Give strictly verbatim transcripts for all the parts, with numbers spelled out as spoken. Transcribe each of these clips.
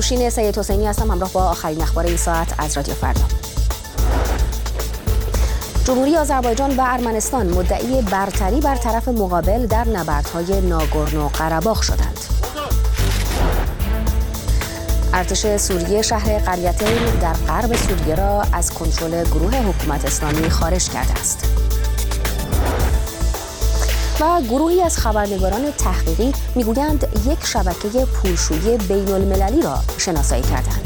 افشین سید حسینی هستم، همراه با آخرین اخبار این ساعت از رادیو فردا. جمهوری آذربایجان و ارمنستان مدعی برتری بر طرف مقابل در نبردهای ناگورنو قره‌باغ شدند. ارتش سوریه شهر قریتین در غرب سوریه را از کنترل گروه حکومت اسلامی خارج کرده است. و گروهی از خبرنگاران تحقیقی میگویند یک شبکه پولشویی بین المللی را شناسایی کردند.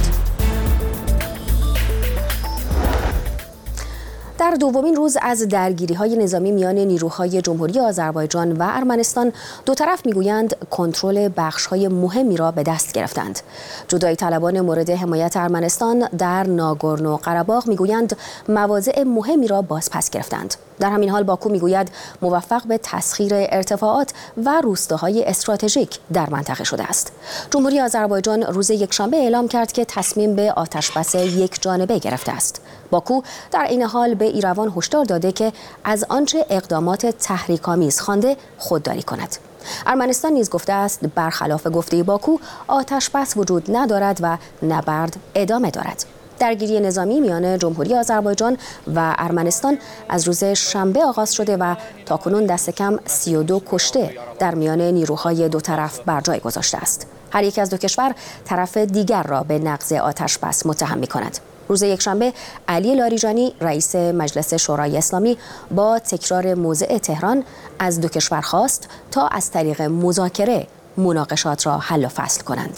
در دومین روز از درگیری‌های نظامی میان نیروهای جمهوری آذربایجان و ارمنستان، دو طرف میگویند کنترل بخش‌های مهمی را به دست گرفتند. جدایی طلبان مورد حمایت ارمنستان در ناگورنو قره‌باغ میگویند مواضع مهمی را بازپس گرفتند. در همین حال باکو میگوید موفق به تسخیر ارتفاعات و روستاهای استراتژیک در منطقه شده است. جمهوری آذربایجان روز یکشنبه اعلام کرد که تصمیم به آتشبس یک جانبه گرفته است. باکو در این حال به ایروان هشدار داده که از آنچه اقدامات تحریک‌آمیز خوانده خودداری کند. ارمنستان نیز گفته است برخلاف گفته باکو آتشبس وجود ندارد و نبرد ادامه دارد. درگیری نظامی میان جمهوری آذربایجان و ارمنستان از روز شنبه آغاز شده و تاکنون دست کم سی و دو کشته در میان نیروهای دو طرف بر جای گذاشته است. هر یک از دو کشور طرف دیگر را به نقض آتشبس متهم می‌کند. روز یکشنبه علی لاریجانی رئیس مجلس شورای اسلامی با تکرار موضع تهران از دو کشور خواست تا از طریق مذاکره مناقشات را حل و فصل کنند.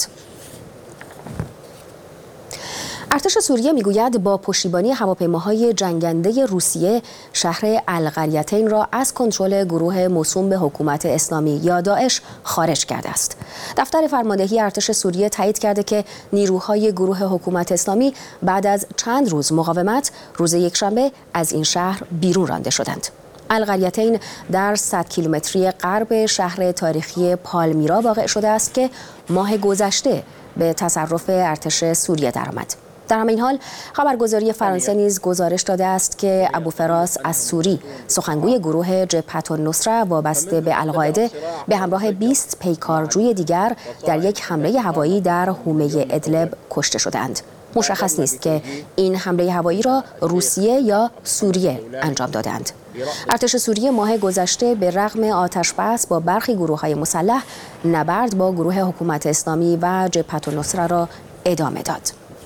ارتش سوریه میگوید با پشتیبانی هواپیماهای جنگنده روسیه شهر القریتین را از کنترل گروه موسوم به حکومت اسلامی یا داعش خارج کرده است. دفتر فرماندهی ارتش سوریه تایید کرده که نیروهای گروه حکومت اسلامی بعد از چند روز مقاومت روز یکشنبه از این شهر بیرون رانده شدند. القریتین در صد کیلومتری غرب شهر تاریخی پالمیرا واقع شده است که ماه گذشته به تصرف ارتش سوریه درآمد. در همین حال خبرگزاری فرانسه نیز گزارش داده است که ابوفراس السوری سخنگوی گروه جبهة النصره وابسته به القاعده به همراه بیست پیکارجوی دیگر در یک حمله هوایی در حومه ادلب کشته شدند. مشخص نیست که این حمله هوایی را روسیه یا سوریه انجام دادند. ارتش سوریه ماه گذشته به رغم آتشبس با برخی گروه‌های مسلح نبرد با گروه حکومت اسلامی و جبهة النصره را ادامه داد.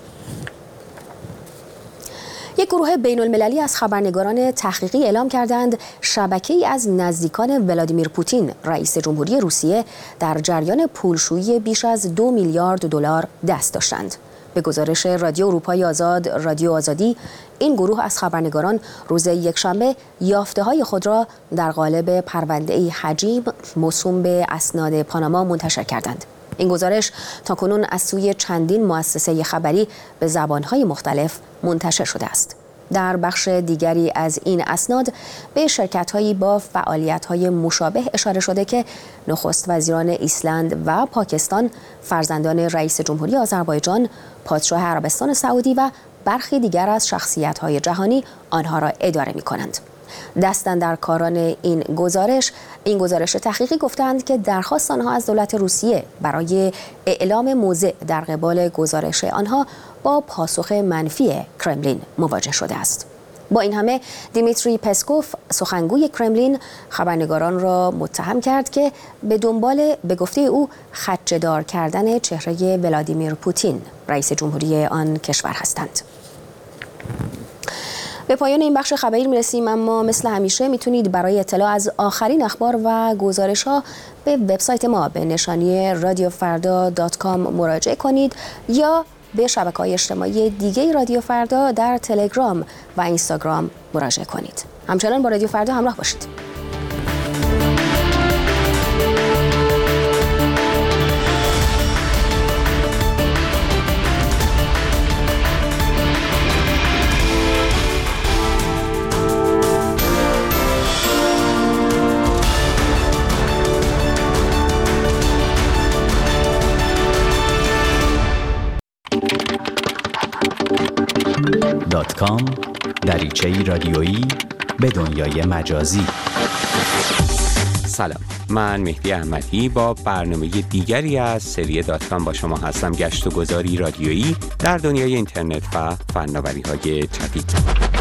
یک گروه بین المللی از خبرنگاران تحقیقی اعلام کردند شبکه‌ای از نزدیکان ولادیمیر پوتین رئیس جمهوری روسیه در جریان پولشویی بیش از دو میلیارد دلار دست داشتند. به گزارش رادیو اروپای آزاد رادیو آزادی، این گروه از خبرنگاران روز یکشنبه یافته‌های خود را در قالب پرونده‌ای حجیم موسوم به اسناد پاناما منتشر کردند. این گزارش تاکنون از سوی چندین مؤسسه خبری به زبان‌های مختلف منتشر شده است. در بخش دیگری از این اسناد به شرکت‌هایی با فعالیت‌های مشابه اشاره شده که نخست وزیران ایسلند و پاکستان، فرزندان رئیس جمهوری آذربایجان، پادشاه عربستان سعودی و برخی دیگر از شخصیت‌های جهانی آنها را اداره می‌کنند. دستاندرکاران این گزارش این گزارش تحقیقی گفتند که درخواست آنها از دولت روسیه برای اعلام موضع در قبال گزارش آنها با پاسخ منفی کرملین مواجه شده است. با این همه دیمیتری پسکوف سخنگوی کرملین خبرنگاران را متهم کرد که به دنبال به گفته او خدشه‌دار کردن چهره ولادیمیر پوتین رئیس جمهوری آن کشور هستند. به پایان این بخش خبری میرسیم، اما مثل همیشه میتونید برای اطلاع از آخرین اخبار و گزارش‌ها به وبسایت ما به نشانی رادیو فردا دات کام مراجعه کنید یا به شبکه‌های اجتماعی دیگه رادیو فردا در تلگرام و اینستاگرام مراجعه کنید. همچنان با رادیو فردا همراه باشید. دات کام دریچه‌ای رادیویی به دنیای مجازی. سلام، من مهدی احمدی با برنامه دیگری از سری دات کام با شما هستم. گشت و گذاری رادیویی در دنیای اینترنت و فناوری‌های جدید.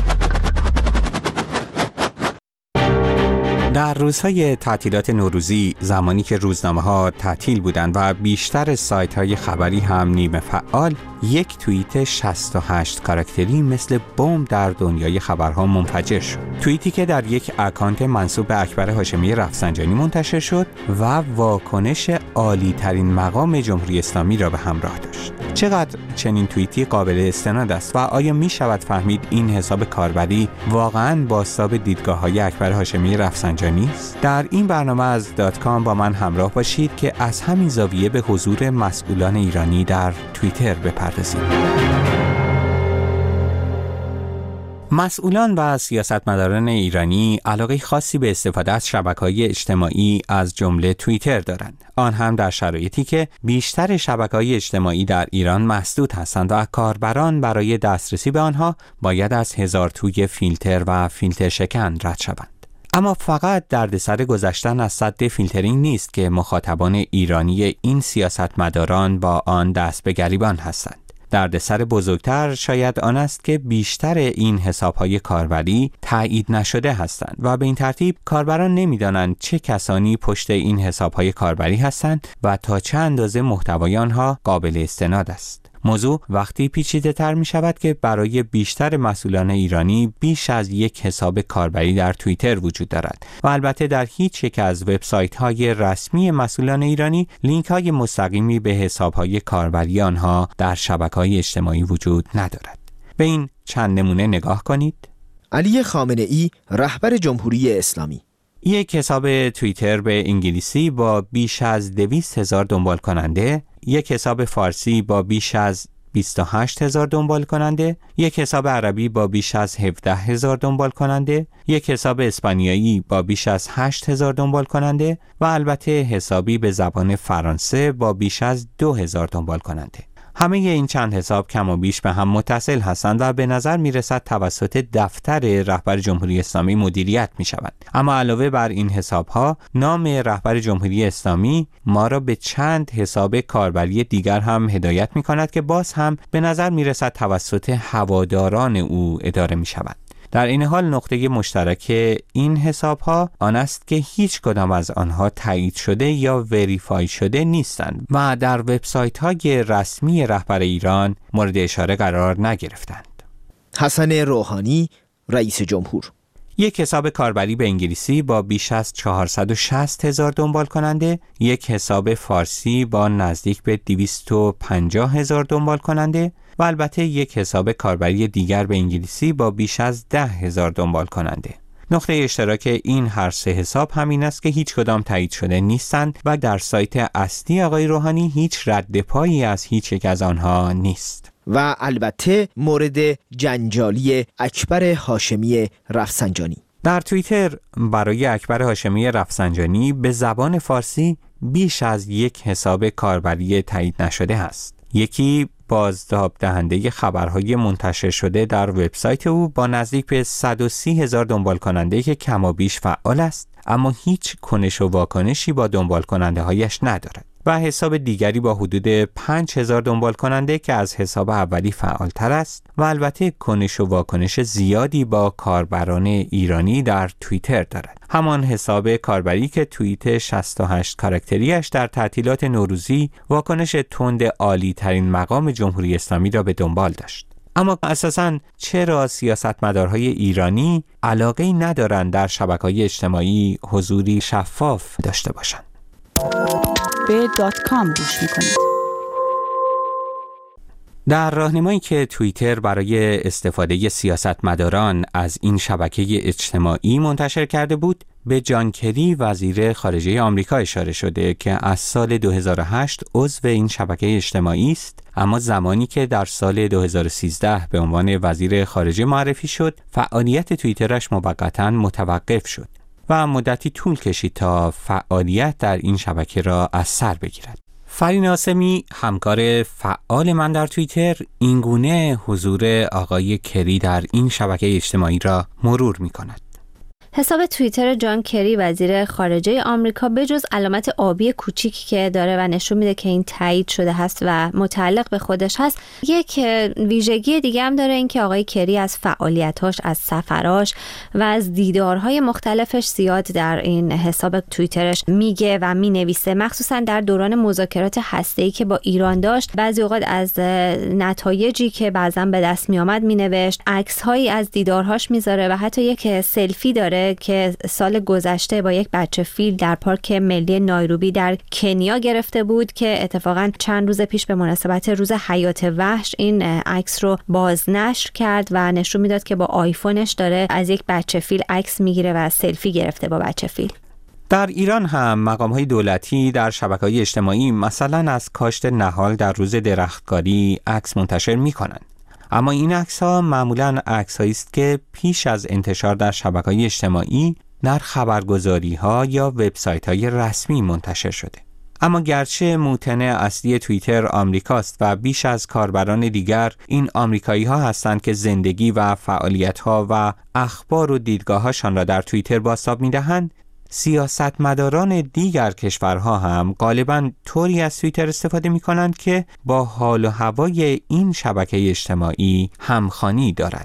در روزهای تعطیلات نوروزی، زمانی که روزنامه‌ها تعطیل بودند و بیشتر سایت‌های خبری هم نیمه فعال، یک توییت شصت و هشت کاراکتری مثل بمب در دنیای خبرها منفجر شد. توییتی که در یک اکانت منسوب به اکبر هاشمی رفسنجانی منتشر شد و واکنش عالی ترین مقام جمهوری اسلامی را به همراه داشت. چقدر چنین توییتی قابل استناد است و آیا می شود فهمید این حساب کاربری واقعاً بازتاب دیدگاه‌های اکبر هاشمی رفسنجانی است؟ در این برنامه از دات کام با من همراه باشید که از همین زاویه به حضور مسئولان ایرانی در توییتر بپردازیم. مسئولان و سیاستمداران ایرانی علاقه خاصی به استفاده از شبکه‌های اجتماعی از جمله توییتر دارند. آن هم در شرایطی که بیشتر شبکه‌های اجتماعی در ایران مسدود هستند و کاربران برای دسترسی به آنها باید از هزار توی فیلتر و فیلتر شکن رد شوند. اما فقط دردسر گذشتن از سد فیلترینگ نیست که مخاطبان ایرانی این سیاستمداران با آن دست به گریبان هستند. دردسر بزرگتر شاید آن است که بیشتر این حساب‌های کاربری تایید نشده هستند و به این ترتیب کاربران نمی‌دانند چه کسانی پشت این حساب‌های کاربری هستند و تا چه اندازه محتوای آنها قابل استناد است. موضوع وقتی پیچیده تر می شود که برای بیشتر مسئولان ایرانی بیش از یک حساب کاربری در توییتر وجود دارد و البته در هیچ یک از وبسایت های رسمی مسئولان ایرانی لینک های مستقیمی به حساب های کاربری آنها در شبکه های اجتماعی وجود ندارد. به این چند نمونه نگاه کنید. علی خامنه ای، رهبر جمهوری اسلامی. یک حساب توییتر به انگلیسی با بیش از دویست هزار دنبال کننده، یک حساب فارسی با بیش از بیست و هشت هزار دنبال کننده، یک حساب عربی با بیش از هفده هزار دنبال کننده، یک حساب اسپانیایی با بیش از هشت هزار دنبال کننده و البته حسابی به زبان فرانسه با بیش از دو هزار دنبال کننده. همه این چند حساب کم و بیش به هم متصل هستند و به نظر می رسد توسط دفتر رهبر جمهوری اسلامی مدیریت می شوند. اما علاوه بر این حساب ها، نام رهبر جمهوری اسلامی ما را به چند حساب کاربری دیگر هم هدایت می کند که باز هم به نظر می رسد توسط هواداران او اداره می شوند. در این حال نقطه مشترک این حساب ها آن است که هیچ کدام از آنها تایید شده یا وریفای شده نیستند و در وبسایت های رسمی رهبر ایران مورد اشاره قرار نگرفتند. حسن روحانی، رئیس جمهور. یک حساب کاربری به انگلیسی با بیش از چهارصد و شصت هزار دنبال کننده، یک حساب فارسی با نزدیک به دویست و پنجاه هزار دنبال کننده و البته یک حساب کاربری دیگر به انگلیسی با بیش از ده هزار دنبال کننده. نقطه اشتراک این هر سه حساب همین است که هیچ کدام تایید شده نیستند و در سایت اصلی آقای روحانی هیچ رد پایی از هیچ یک از آنها نیست. و البته مورد جنجالی اکبر هاشمی رفسنجانی. در توییتر برای اکبر هاشمی رفسنجانی به زبان فارسی بیش از یک حساب کاربری تایید نشده است. یکی بازتاب دهنده خبرهای منتشر شده در وبسایت او با نزدیک به صد و سی هزار دنبال کننده که کم و بیش فعال است، اما هیچ کنش و واکنشی با دنبال کننده هایش ندارد. و حساب دیگری با حدود پنج هزار دنبال کننده که از حساب اولی فعالتر است و البته کنش و واکنش زیادی با کاربران ایرانی در توییتر دارد. همان حساب کاربری که توییت شصت و هشت کاراکتریش در تعطیلات نوروزی واکنش تند عالی ترین مقام جمهوری اسلامی را به دنبال داشت. اما اساساً چرا سیاستمدارهای ایرانی علاقه‌ای ندارند در شبکه‌های اجتماعی حضوری شفاف داشته باشند؟ به دات کام گوش میکنید. در راهنمایی که توییتر برای استفاده سیاستمداران از این شبکه اجتماعی منتشر کرده بود، به جان کری وزیر خارجه آمریکا اشاره شده که از سال دو هزار و هشت عضو این شبکه اجتماعی است، اما زمانی که در سال دو هزار و سیزده به عنوان وزیر خارجه معرفی شد، فعالیت توییترش موقتاً متوقف شد و مدتی طول کشید تا فعالیت در این شبکه را از سر بگیرد. فرین عاصمی، همکار فعال من در توییتر، اینگونه حضور آقای کری در این شبکه اجتماعی را مرور می کند. حساب توییتر جان کری وزیر خارجه آمریکا به جز علامت آبی کوچیکی که داره و نشون میده که این تایید شده هست و متعلق به خودش هست، یک ویژگی دیگه هم داره، این که آقای کری از فعالیتاش، از سفراش و از دیدارهای مختلفش زیاد در این حساب توییترش میگه و مینویسه. مخصوصا در دوران مذاکرات هسته‌ای که با ایران داشت، بعضی اوقات از نتایجی که بعضا به دست میآمد مینوشت، عکس‌هایی از دیدارهاش میذاره و حتی یک سلفی داره که سال گذشته با یک بچه فیل در پارک ملی نایروبی در کنیا گرفته بود که اتفاقا چند روز پیش به مناسبت روز حیات وحش این عکس رو بازنشر کرد و نشون میداد که با آیفونش داره از یک بچه فیل عکس میگیره و سلفی گرفته با بچه فیل. در ایران هم مقام‌های دولتی در شبکه‌های اجتماعی مثلا از کاشت نهال در روز درختکاری عکس منتشر می‌کنند. اما این عکس‌ها معمولاً عکس‌هایی است که پیش از انتشار در شبکه‌های اجتماعی در خبرگزاری‌ها یا وبسایت‌های رسمی منتشر شده. اما گرچه موتن اصلی توییتر آمریکاست و بیش از کاربران دیگر این آمریکایی‌ها هستند که زندگی و فعالیت‌ها و اخبار و دیدگاه‌هاشان را در توییتر بازتاب می‌دهند، سیاستمداران دیگر کشورها هم غالباً طوری از توییتر استفاده می‌کنند که با حال و هوای این شبکه اجتماعی همخوانی دارد.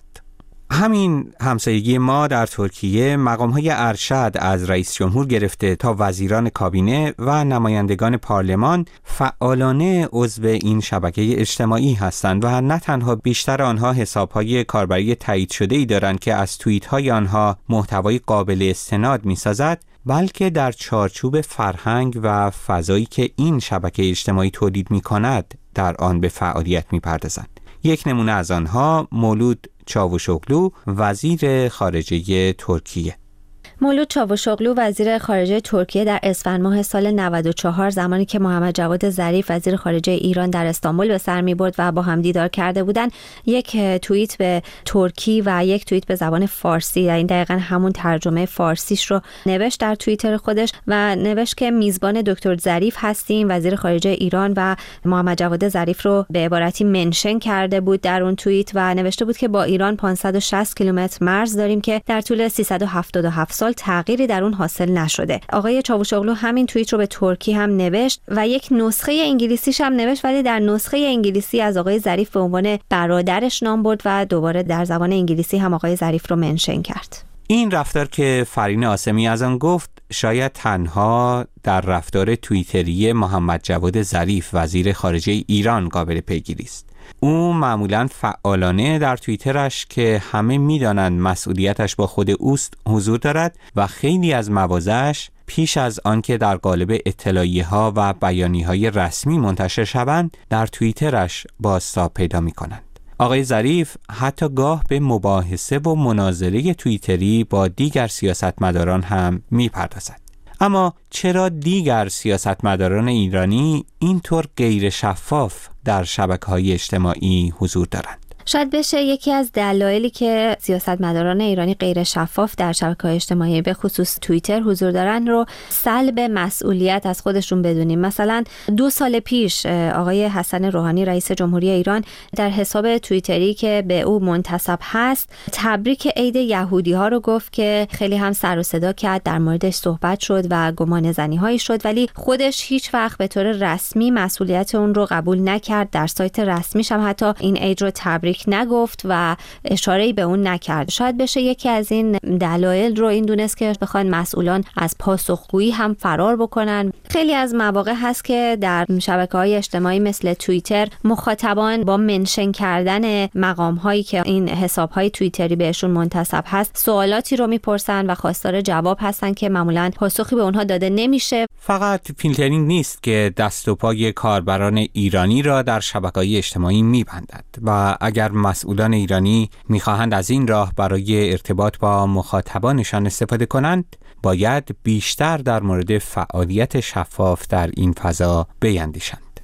همین همسایگی ما در ترکیه مقام‌های ارشد از رئیس جمهور گرفته تا وزیران کابینه و نمایندگان پارلمان فعالانه عضو این شبکه اجتماعی هستند و نه تنها بیشتر آنها حساب‌های کاربری تایید شده‌ای دارند که از توییت‌های آنها محتوای قابل استناد می‌سازد، بلکه در چارچوب فرهنگ و فضایی که این شبکه اجتماعی تولید می‌کند در آن به فعالیت می‌پردازند. یک نمونه از آنها مولود چاوشوغلو، وزیر خارجه ترکیه. مولود چاوشوغلو وزیر خارجه ترکیه در اسفند ماه سال نود و چهار، زمانی که محمد جواد ظریف وزیر خارجه ایران در استانبول به سر می‌برد و با هم دیدار کرده بودند، یک توییت به ترکی و یک توییت به زبان فارسی، این دقیقاً همون ترجمه فارسیش رو نوشت در توییتر خودش و نوشت که میزبان دکتر ظریف هستیم. وزیر خارجه ایران و محمد جواد ظریف رو به عبارتی منشن کرده بود در اون توییت و نوشته بود که با ایران پانصد و شصت کیلومتر مرز داریم که در طول سیصد و هفتاد و هفت سال تغییری در اون حاصل نشده. آقای چاوشوغلو همین توییت رو به ترکی هم نوشت و یک نسخه انگلیسیش هم نوشت، ولی در نسخه انگلیسی از آقای ظریف به عنوان برادرش نام برد و دوباره در زبان انگلیسی هم آقای ظریف رو منشن کرد. این رفتار که فرین عاصمی از آن گفت شاید تنها در رفتار توییتری محمد جواد ظریف وزیر خارجه ایران قابل پیگیری است. او معمولاً فعالانه در توییترش که همه می‌دانند مسئولیتش با خود اوست حضور دارد و خیلی از مواضعش پیش از آنکه در قالب اطلاعیه‌ها و بیانیه‌های رسمی منتشر شوند در توییترش بازتاب پیدا می‌کنند. آقای ظریف حتی گاه به مباحثه و مناظره توییتری با دیگر سیاستمداران هم می‌پردازد. اما چرا دیگر سیاستمداران ایرانی اینطور غیر شفاف در شبکه‌های اجتماعی حضور دارند؟ شاید بشه یکی از دلایلی که سیاستمداران ایرانی غیر شفاف در شبکه‌های اجتماعی به خصوص توییتر حضور دارن رو سلب مسئولیت از خودشون بدونیم. مثلا دو سال پیش آقای حسن روحانی رئیس جمهوری ایران در حساب توییتری که به او منتسب هست تبریک عید یهودی‌ها رو گفت که خیلی هم سر و صدا کرد، در موردش صحبت شد و گمان زنی‌هایی شد، ولی خودش هیچ وقت به طور رسمی مسئولیت اون رو قبول نکرد. در سایت رسمیش هم حتی این عید رو تبریک نگفت و اشاره‌ای به اون نکرد. شاید بشه یکی از این دلایل رو این دونست که بخوان مسئولان از پاسخگویی هم فرار بکنن. خیلی از مواقع هست که در شبکه‌های اجتماعی مثل توییتر مخاطبان با منشن کردن مقام‌هایی که این حساب‌های توییتری بهشون منتسب هست سوالاتی رو میپرسن و خواستار جواب هستن که معمولاً پاسخی به اونها داده نمیشه. فقط فیلترینگ نیست که دست و پای کاربران ایرانی را در شبکه‌های اجتماعی می‌بندد و اگر مسئولان ایرانی می‌خواهند از این راه برای ارتباط با مخاطبانشان استفاده کنند، باید بیشتر در مورد فعالیت شفاف در این فضا بیندیشند.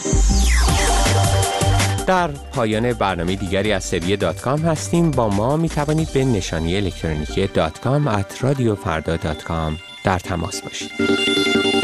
در پایان برنامه دیگری از سری دات کام هستیم. با ما می‌توانید به نشانی الکترونیکی دات کام ات رادیو فردا دات کام در تماس باشید.